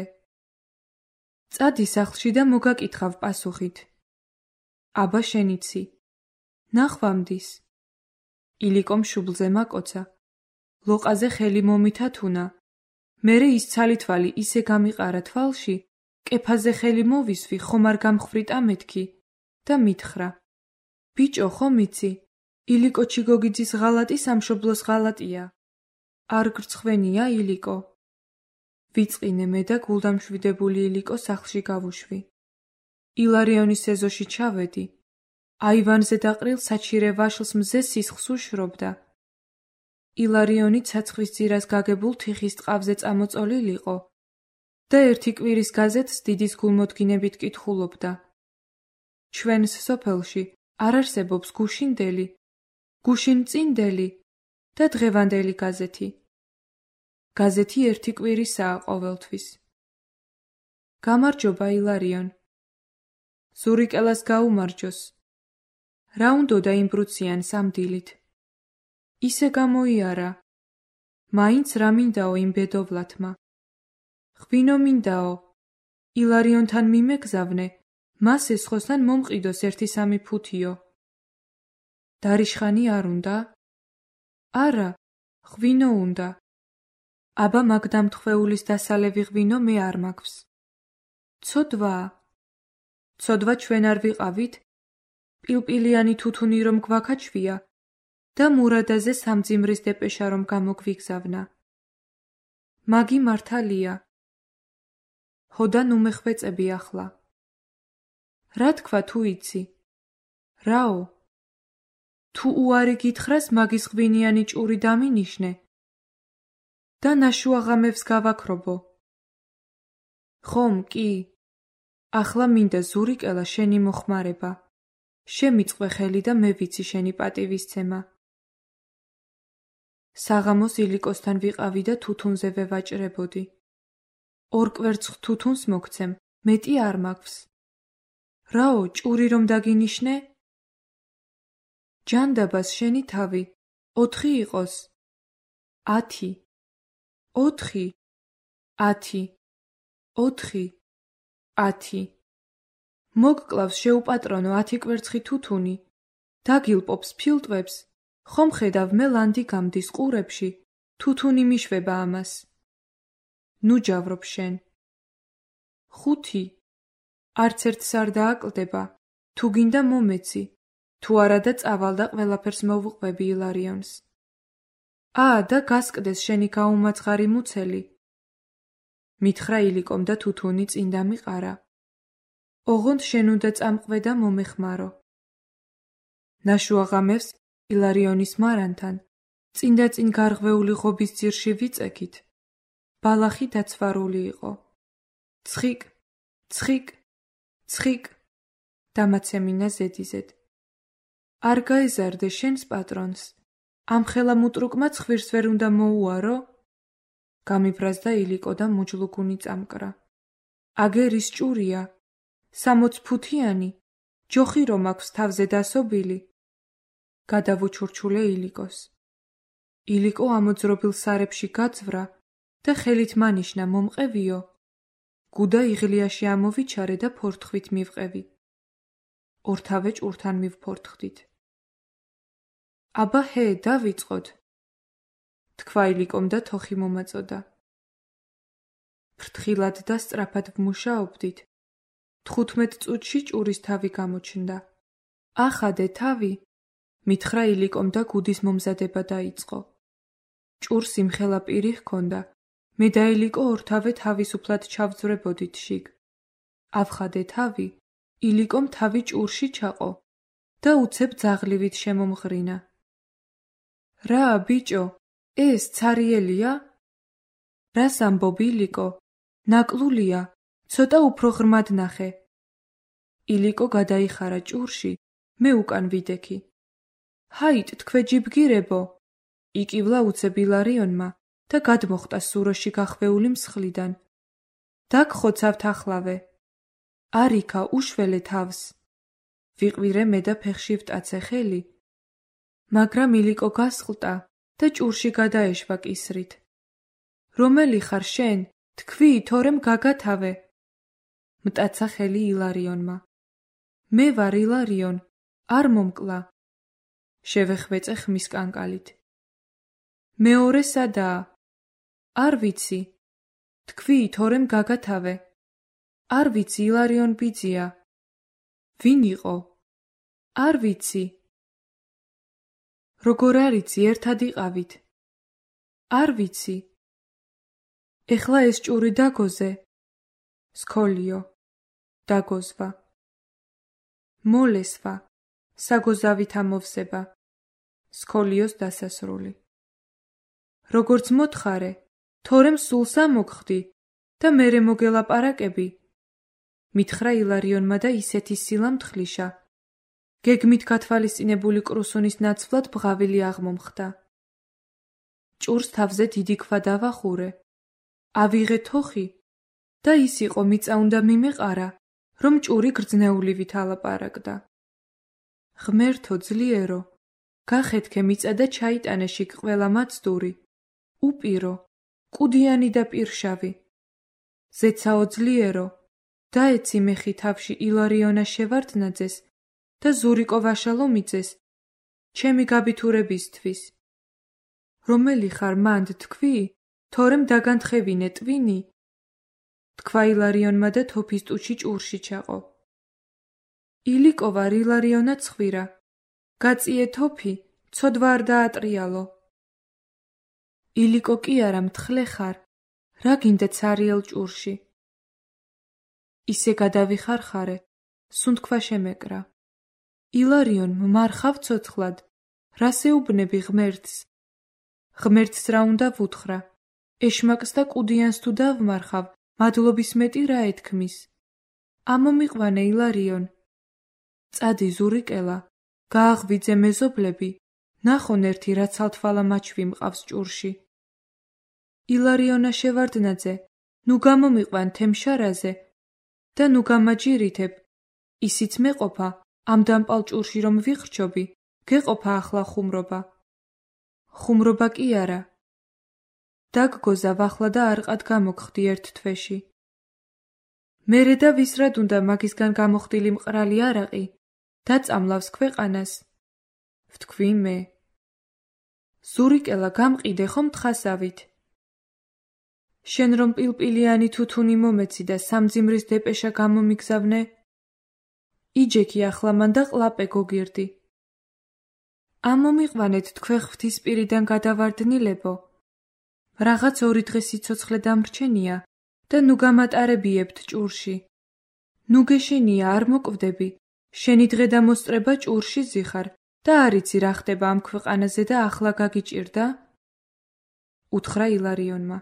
A: წადი სახლში და მოგაკითხავ პასუხით. აბა შენიცი. ნახვამდის. ილიკომ შუბლზე მაკოცა. ლოყაზე ხელი მომითათუნა. მერე ის ცალითვალი ისე გამიყარა თვალში, კეფაზე ხელი მოვისვი, ხომ არ გამხვრიტა მეთქი და მითხრა. ბიჭო, ხომ იცი? ილიკო ჩიგოგიძის ღალატი სამშობლოს ღალატია. არ გრცხვენია ილიკო? ვიწყინე მე და გულდამშვიდებული ილიკო სახლში გავუშვი. ილარიონის ეზოში ჩავედი. აივანზე დაყრილ საჩირე ვაშლს მზე სისხლს უშრობდა. ილარიონი ცაცხვის ძირას გაგებულ თიხის ტყავზე წამოწოლილიყო და ერთი კვირის გაზეთს დიდის გულმოდგინებით კითხულობდა. ჩვენს სოფელში არ არსებობს გუშინდელი, გუშინწინდელი და დღევანდელი გაზეთი. გაზეთი ერთი კვირისაა ყოველთვის. გამარჯობა ილარიონ. ზურიკელას გაუმარჯოს. რა უნდოდა იმ ბრუციან სამდილით? ისე გამოიარა. მაინც რა მინდაო იმ ბედოვლათმა? ღვინო მინდაო. ილარიონთან მიმეგზავნე, მას ესხოსთან მომყიდოს ერთი სამი ფუთიო. დარიშხანი არ უნდა? არა, ღვინო უნდა. აბა მაგ დამთხვეულის დასალევი ღვინო მე არ მაქვს. ცოდვაა. ცოდვა ჩვენ არ ვიყავით? პილპილიანი თუთუნი რომ გვაქაჩვია და მურადაზე სამძიმრის დეპეშა რომ გამოგვიგზავნა. მაგი მართალია. ჰოდა ნუ მეხვეწები ახლა. რა თქვა თუ იცი? რაო? თუ უარი გითხრას მაგის ღვინიანი ჭური დამინიშნე და ნაშუაღამებს გავაქრობო. ხომ კი? ახლა მინდა ზურიკელა შენი მოხმარება. შემიწყვე ხელი და მე ვიცი შენი პატივისცემა. საღამოს ილიკოსთან ვიყავი და თუთუნზე ვევაჭრებოდი. ორ კვერცხ თუთუნს მოგცემ, მეტი არ მაქვს. რაო, ჭური რომ დაგინიშნე? ჯანდაბას შენი თავი, ოთხი იყოს. ათი. ოთხი. ათი. ოთხი. ათი. მოგკლავს შეუპატრონო ათი კვერცხი თუთუნი. დაგილპობს ფილტვებს. ხომ ხედავ მე ლანდი გამდის ყურებში, თუთუნი მიშვება ამას. ნუ ჯავრობ შენ. ხუთი. არც ერთს არ დააკლდება, თუ გინდა მომეცი, თუ არა და წავალ და ყველაფერს მოვუყვები ილარიონს. აა და გასკდეს შენი გაუმაცხარი მუცელი. მითხრა ილიკომ და თუთუნი წინ დამიყარა. ოღონდ შენ უნდა წამყვე და მომეხმარო. ნაშუა ღამევს ილარიონის მარანთან, წინდაწინ გარღვეული ღობის ძირში ვიწექით. ბალახი დაცვარული იყო. ცხიკ, ცხიკ, ცხიკ, დამაცემინა ზედიზედ. არ გაეზარდე შენს პატრონს, ამ ხელა მუტრუკმა ცხვირს ვერ უნდა მოუარო? გამიბრაზდა ილიკო და მუჯლუგუნი წამკრა. აგერ ის ჭურია, სამოც ფუთიანი, ჯოხი რომ აქვს თავზე დასობილი. გადავუჩურჩულე ილიკოს. ილიკო ამოძრობილ სარებში გაძვრა და ხელით მანიშნა მომყევიო. გუდა იღლიაში ამოვიჩარე და ფორთხვით მივყევი. ორთავე ჭურთან მივფორთხდით. აბა ჰე, დავიწყოთ. თქვა ილიკომ და თოხი მომაწოდა. ფრთხილად და სწრაფად ვმუშაობდით. თხუთმეტ წუთში ჭურის თავი გამოჩნდა. ახადე თავი, მითხრა ილიკომ და გუდის მომზადება დაიწყო. ჭურს იმხელა პირი ჰქონდა, მე და ილიკო ორთავე თავისუფლად ჩავძვრებოდით შიგ. ავხადე თავი, ილიკომ თავი ჭურში ჩაყო და უცებ ძაღლივით შემომღრინა. რა, ბიჭო, ეს ცარიელია? რას ამბობ, ილიკო? ნაკლულია, ცოტა უფრო ღრმად ნახე. ილიკო გადაიხარა ჭურში, მე უკან ვიდექი. ჰაით, თქვე ჯიბგირებო! იკივლა უცებ ილარიონმა და გადმოხტა სუროში გახვეული მსხლიდან. დაგხოცავთ ახლავე. არიქა, უშველე თავს. ვიყვირე მე და ფეხში ვტაცე ხელი. მაგრამ ილიკო გასხლტა და ჭურში გადაეშვა კისრით. რომელი ხარ შენ? თქვი, თორემ გაგათავე. მტაცა ხელი ილარიონმა. მე ვარ ილარიონ, არ მომკლა. შევეხვეწე ხმის კანკალით. მეორე სადაა? არ ვიცი. თქვი, თორემ გაგათავე. არ ვიცი, ილარიონ ბიძია. ვინ იყო? არ ვიცი. როგორ არიცი, ერთად იყავით? არ ვიცი. ეხლა ეს ჭური დაგოზე? სქოლიო. დაგოზვა. მოლესვა. საგოზავით ამოვსება. სქოლიოს დასასრული. როგორც მოთხარე, თორემ სულს ამოგხდი და მერე მოგელაპარაკები. მითხრა ილარიონმა და ისეთი სილა მთხლიშა. გეგმით გათვალისწინებული კრუსუნის ნაცვლად ბღავილი აღმომხდა. ჭურს თავზე დიდი ქვა დავახურე. ავიღე თოხი და ის იყო მიწა უნდა მიმეყარა, რომ ჭური გრძნეულივით ალაპარაკდა. ღმერთო ძლიერო, გახეთქე მიწა და ჩაიტანე შიგ ყველა მაცდური. უპირო, კუდიანი და პირშავი. ზეცაო ძლიერო, დაეცი მეხი თავში ილარიონა შევარდნაძეს და ზურიკო ვაშალომიძეს, ჩემი გაბითურებისთვის. რომელი ხარ მანდ თქვი, თორემ დაგანთხევინე ტვინი. თქვა ილარიონმა და თოფის ტუჩი ჭურში ჩაყო. ილიკო ვარ, ილარიონა ცხვირა. გაწიე თოფი, ცოდვა არ დაატრიალო. ილიკო კი არა, მთხრე ხარ, რა გინდა ცარიელ ჭურში? ისე გადავიხარხარე, სუნთქვა შემეკრა. ილარიონ, მარხავ ცოცხლად, რას ეუბნები ღმერთს? ღმერთს რა უნდა ვუთხრა? ეშმაკს და კუდიანს თუ დავმარხავ, მადლობის მეტი რა ეთქმის? ამომიყვანე, ილარიონ. წადი ზურიკელა, გააღვიძე მეზობლები ნახონ ერთი რა ცალთვალა მაჩვი მყავს ჭურში. ილარიონა შევარდნაძე, ნუ გამომიყვან თემშარაზე და ნუ გამაჯირითებ, ისიც მეყოფა, ამ დამპალ ჭურში რომ ვიხრჩობი, გეყოფა ახლა ხუმრობა. ხუმრობა კი არა. დაგგოზა ვახლა და არყად გამოგხდი ერთ თვეში. მერე და ვისრად უნდა მაგისგან გამოხდილი მყრალი არაყი, დაწამლავს ქვეყანას. ვთქვი მე. ზურიკელა გამყიდე ხომ თხასავით. შენ რომ პილპილიანი თუთუნი მომეცი და სამძიმრის დეპეშა გამომიგზავნე? იჯექი ახლა მან და ყლაპე გოგირდი. ამომიყვანეთ თქვენ ღვთისპირიდან გადავარდნილებო. რაღაც ორი დღე სიცოცხლე დამრჩენია და ნუ გამატარებიებთ ჭურში. ნუ გეშენია არ მოკვდები, შენი დღე დამოსწრება ჭურში ზიხარ და არიცი რა ხდება ამ ქვეყანაზე და ახლა გაგიჭირდა? უთხრა ილარიონმა.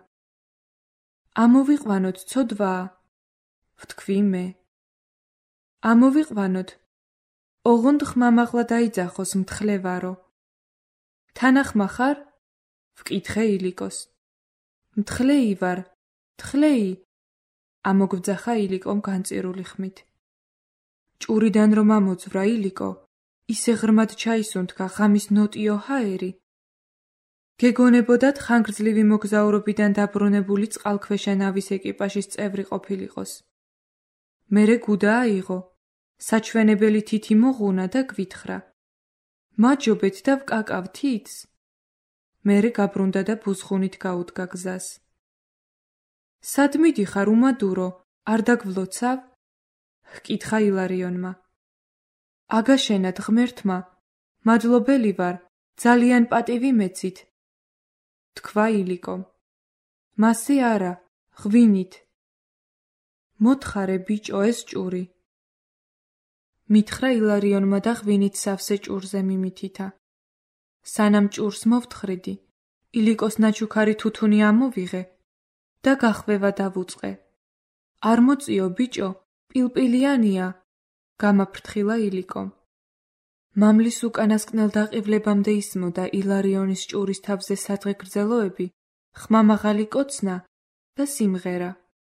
A: ამოვიყვანოთ ცოდვაა. ვთქვი მე. ამოვიყვანოთ. ოღონდ ხმამაღლა დაიძახოს მთხლევარო. თანახმა ხარ? ვკითხე ილიკოს. მთხლეი ვარ, თხლეი. ამოგბძახა ილიკომ განწირული ხმით. ჭურიდან რომ ამოძვრა ილიკო, ისე ღრმად ჩაისუნთქა ღამის ნოტიო ჰაერი. გეგონებოდათ ხანგრძლივი მოგზაურობიდან დაბრუნებული წყალქვეშა ნავის ეკიპაჟის წევრი ყოფილიყოს. მერე გუდა აიღო, საჩვენებელი თითი მოღუნა და გვითხრა. მაჯობეთ და ვკაკავ თითს. მერე გაბრუნდა და ბუზღუნით გაუდგა გზას. სად მიდიხარ უმადურო, არ დაგვლოცავ? ჰკითხა ილარიონმა. აგაშენათ ღმერთმა, მადლობელი ვარ, ძალიან პატივი მეცით. თქვა ილიკომ. მასე არა, ღვინით. მოთხარე ბიჭო ეს ჭური. მითხრა ილარიონმა და ღვინით სავსე ჭურზე მიმითითა. სანამ ჭურს მოვთხრიდი, ილიკოს ნაჩუქარი თუთუნი ამოვიღე და გახვევა დავუწყე. არ მოწიო ბიჭო, პილპილიანია, გამაფრთხილა ილიკომ. მამლის უკანასკნელ დაყივლებამდე ისმოდა ილარიონის ჭურის თავზე სადღე გრძელოები, ხმამაღალი კოცნა და სიმღერა.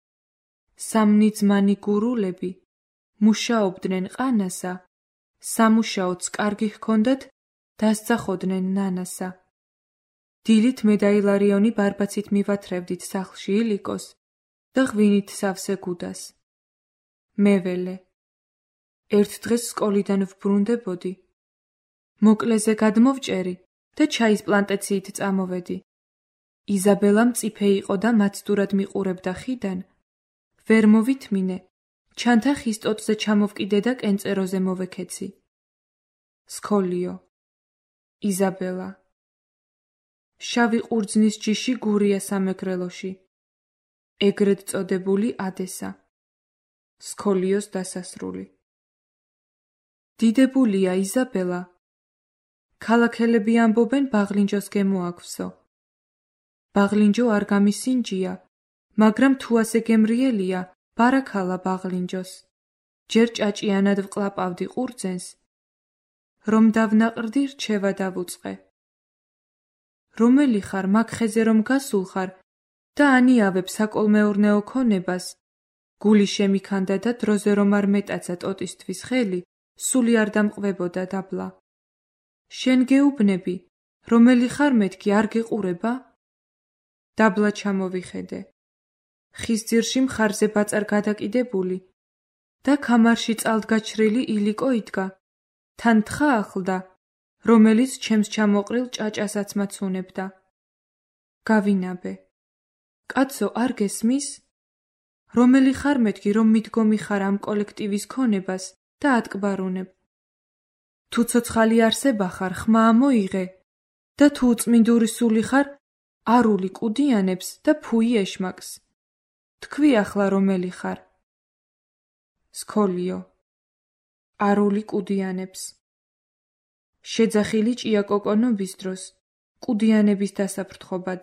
A: სამნიძმანი გურულები მუშაობდნენ ყანასა, სამუშაოც კარგი ჰქონდათ, დასძახოდნენ ნანასა. დილით მე და ილარიონი ბარბაცით მივათრევდით სახლში ილიკოს და ღვინით სავსე გუდას. მეველე. ერთ დღეს სკოლიდან ვბრუნდებოდი. მოკლეზე გადმოვჭერი და ჩაის პლანტაციით წამოვედი. იზაბელა მწიფე იყო და მაცდურად მიყურებდა ხიდან. ვერ მოვითმინე, ჩანთა ხის ტოტზე ჩამოვკიდე და კენწეროზე მოვექეცი. სკოლიო. იზაბელა. შავი ყურძნის ჯიში გურია სამეგრელოში. ეგრეთ წოდებული ადესა. სკოლიოს დასასრული. დიდებულია იზაბელა. ქალაქელები ამბობენ ბაღლინჯოს გემოაქვსო. ბაღლინჯო არ გამისინჯია, მაგრამ თუ ასე გემრიელია, ბარაქალა ბაღლინჯოს. ჯერ ჭაჭიანად ვყლაპავდი ყურძენს, რომ დავნაყრდი რჩევა დავუწყე. რომელი ხარ, მაგ ხეზე რომ გასულ ხარ და ანიავებ საკოლმეურნეო ქონებას, გული შემიქანდა და დროზე რომ არ მეტაცა ტოტისთვის ხელი, სული არ დამყვებოდა დაბლა. შენ გეუბნები, რომელი ხარ მეთქი არ გეყურება? დაბლა ჩამოვიხედე. ხის ძირში მხარზე ბაწარ გადაკიდებული და ქამარში წალდგაჩრილი ილიკო იდგა. თან თხა ახლდა, რომელიც ჩემს ჩამოყრილ ჭაჭასაც მაცუნებდა. გავინაბე. კაცო, არ გესმის? რომელი ხარ მეთქი, რომ მიდგომი ხარ ამ კოლექტივის ქონებას და ატკბარუნებ? თუ ცოცხალი არსება ხარ, ხმა ამოიღე და თუ უწმინდური სული ხარ, არული კუდიანებს და ფუი ეშმაკს. თქვი ახლა რომელი ხარ? სკოლიო. არული კუდიანებს. შეძახილი ჭიაკოკონობის დროს, კუდიანების დასაფრთხობად.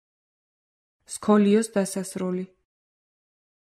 A: სკოლიოს დასასრული.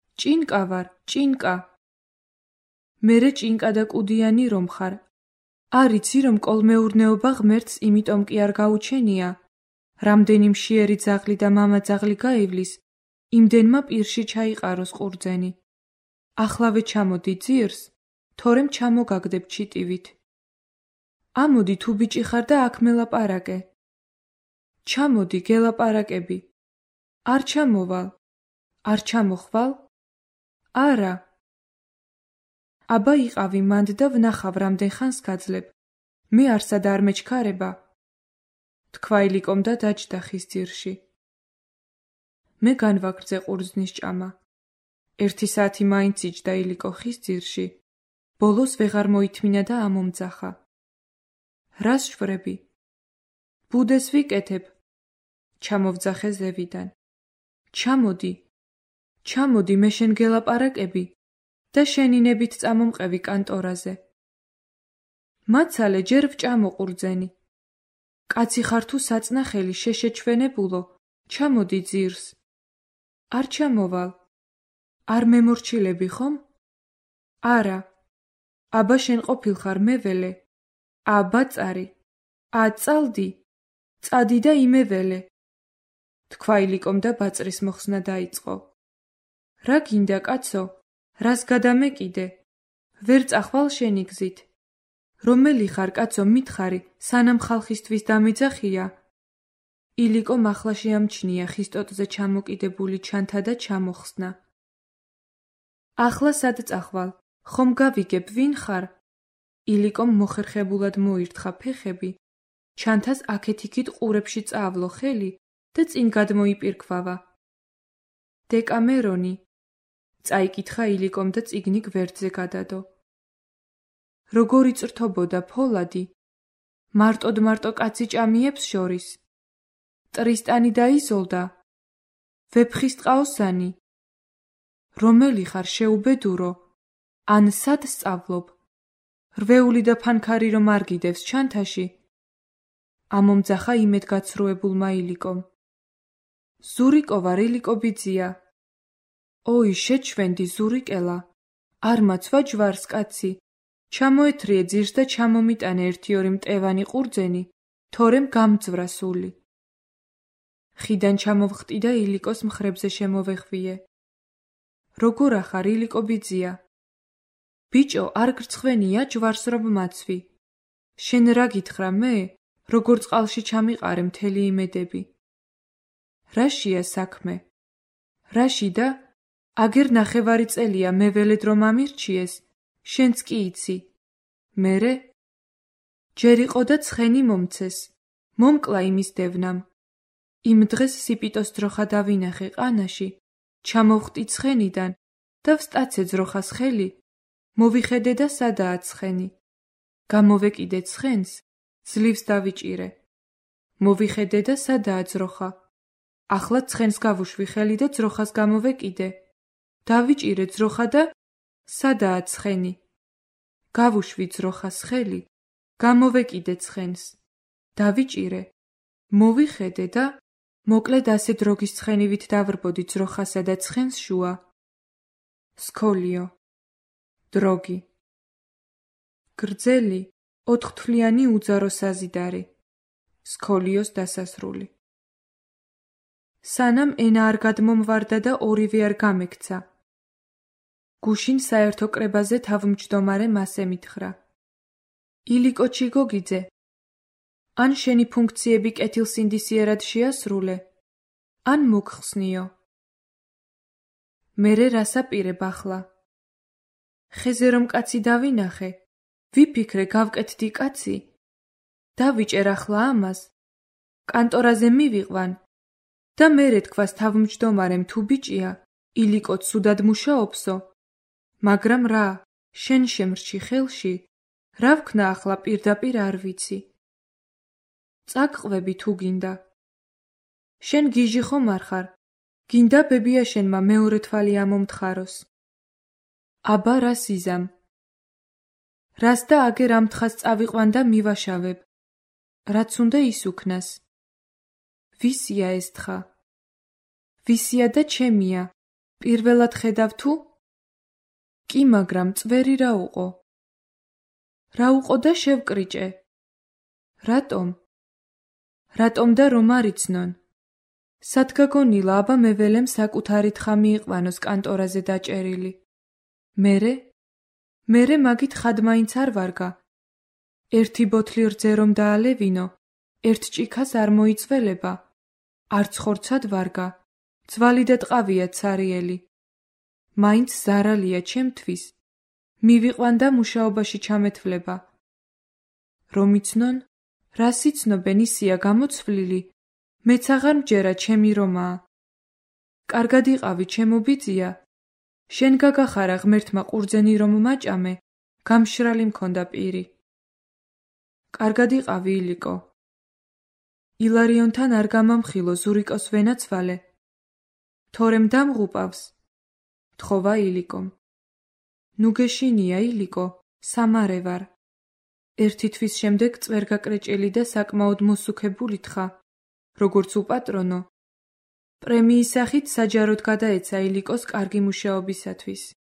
A: ჭინკა ვარ, ჭინკა. მერე ჭინკა და კუდიანი რომ ხარ, არ იცი, რომ კოლმეურნეობა ღმერთს იმიტომ კი არ გაუჩენია, რამდენი მშიერი ძაღლი და მამა ძაღლი გაივლის, იმდენმა პირში ჩაიყაროს ყურძენი. ახლავე ჩამოდი ძირს, თორემ ჩამოგაგდებ ჩიტივით. ამოდი თუ ბიჭი ხარ და აქ მელაპარაკე. ჩამოდი გელაპარაკები. არ ჩამოვალ. არ ჩამოხვალ? არა. აბა იყავი მანდ და ვნახავ რამდენ ხანს გაძლებ. მე არსად არ მეჩქარება. თქვა ილიკომ და დაჯდა ხის ძირში. მე განვაგრძე ყურძნის ჭამა. ერთი საათი მაინც იჯდა ილიკო ხის ძირში. ბოლოს ვეღარ მოითმინა და ამომძახა. რას შვრები? ბუდეს ვიკეთებ. ჩამოვძახე ზევიდან. ჩამოდი. ჩამოდი, მე შენ გელაპარაკები და შენინებით წამომყევი კანტორაზე. მაცალე, ჯერ ვჭამო ყურძენი. კაცი ხარ თუ საწნახელი შეშეჩვენებულო, ჩამოდი ძირს. არ ჩამოვალ. არ მემორჩილები ხომ? არა. აბა შენ ყოფილხარ მეველე. აბა წარი. აწალდი. წადი და იმეველე. თქვა ილიკომ და ბაწრის მოხსნა დაიწყო. რა გინდა კაცო? რას გადამეკიდე? ვერ წახვალ შენი გზით. რომელი ხარ კაცო, მითხარი, სანამ ხალხისთვის დამიძახია? ილიკომ ახლა შეამჩნია ხის ტოტზე ჩამოკიდებული ჩანთა და ჩამოხსნა. ახლა სად წახვალ? ხომ გავიგებ ვინ ხარ? ილიკომ მოხერხებულად მოირთხა ფეხები, ჩანთას აქეთ-იქით ყურებში წაავლო ხელი და წინ გადმოიპირქვავა. დეკამერონი. წაიკითხა ილიკომ და წიგნი გვერდზე გადადო. როგორი წრთობოდა ფოლადი, მარტოდ-მარტო კაცი ჭამიებს შორის. ტრისტანი დაიზოლდა. ვეფხისტყაოსანი. რომელი ხარ შეუბედურო? ან სად სწავლობ? რვეული და ფანქარი რომ არ გიდევს ჩანთაში? ამომძახა იმედგაცრუებულმა ილიკომ. ზურიკო ვარ, ილიკო ბიძია. ოი, შეჩვენდი ზურიკელა. არ მაცვა ჯვარს კაცი. ჩამოეთრიე ძირს და ჩამომიტანე ერთი-ორი მტევანი ყურძენი, თორემ გამძვრა სული. ხიდან ჩამოვხტი და ილიკოს მხრებზე შემოვეხვიე. როგორ ახარ, ილიკო ბიძია? ბიჭო, არ გრცხვენია ჯვარს რომ მაცვი. შენ რა გითხრა მე, როგორ წყალში ჩამიყარე მთელი იმედები. რაშია საქმე? რაში და? აგერ ნახევარი წელია მეველედ რომ ამირჩიეს, შენც კი იცი. მერე? ჯერ იყო და ცხენი მომცეს. მომკლა იმის დევნამ. იმ დღეს სიპიტოს ძროხა დავინახე ყანაში, ჩამოვხტი ცხენიდან და ვსტაცე ძროხას ხელი, მოვიხედე და სადაა ცხენი. გამოვეკიდე ცხენს, ძლივს დავიჭირე. მოვიხედე და სადაა ძროხა. ახლა ცხენს გავუშვი ხელი და ძროხას გამოვეკიდე. დავიჭირე ძროხა და სადაა ცხენი. გავუშვი ძროხას ხელი, გამოვეკიდე ცხენს. დავიჭირე. მოვიხედე და მოკლედ ასე დროგის ცხენივით დავრბოდი ძროხასა და ცხენს შუა. სქოლიო. დროგი. გრძელი, ოთხთვლიანი უძარო საზიდარი. სქოლიოს დასასრული. სანამ ენა არ გადმომვარდა და ორივე არ გამექცა. გუშინ საერთო კრებაზე თავმჯდომარე მას ემითხრა. ილიკო ჩიგოგიძე, ან შენი ფუნქციები კეთილსინდისიერად შეასრულე, ან მოგხსნიო. მერე რას აპირებ ახლა? ხეზე რომ კაცი დავინახე, ვიფიქრე გავკეთდი კაცი. დავიჭერ ახლა ამას, კანტორაზე მივიყვან და მერე თქვას თავმჯდომარემ თუ ბიჭია, ილიკო ცუდად მუშაობსო. მაგრამ რა, შენ შემრჩი ხელში, რა ვქნა ახლა პირდაპირ არ ვიცი. წაგყვები თუ გინდა. შენ გიჟი ხომ არ ხარ? გინდა ბებია შენმა მეორე თვალი ამომთხაროს. აბა რა სიზამ? რას და აგერ ამ თხას წავიყვან და მივაშავებ. რაც უნდა ისუქნას. ვისია ეს თხა? ვისია და ჩემია. პირველად ხედავ თუ? კი, მაგრამ წვერი რა უყო? რა უყო და შევკრიჭე? რატომ? რატომ და რომ არ იცნონ? სადგაგონილა აბა მე ველემ საკუთარი თხა მიიყვანოს კანტორაზე დაჭერილი. მერე? მერე მაგით ხად მაინც არ ვარგა. ერთი ბოთლი რძე რომ დაალევინო, ერთ ჭიქას არ მოიწველება. არც ხორცად ვარგა, ძვალი და ტყავია ცარიელი. მაინც ზარალია ჩემთვის. მივიყვან და მუშაობაში ჩამეთვლება. რომ იცნონ, რას იცნობენ ისია გამოცვლილი, მეც აღარ მჯერა ჩემი რომაა. კარგად იყავი ჩემო ბიძია, შენ გაგახარა ღმერთმა ყურძენი რომ მაჭამე, გამშრალი მქონდა პირი. კარგად იყავი ილიკო. ილარიონთან არ გამამხილო ზურიკოს ვენაც ვალე. თორემ დამღუპავს. თხოვა ილიკომ. ნუ გეშინია ილიკო, სამარე ვარ. ერთი თვის შემდეგ წვერგაკრეჭელი და საკმაოდ მოსუქებული თხა, როგორც უპატრონო. პრემიის სახით საჯაროდ გადაეცა ილიკოს კარგი მუშაობისათვის.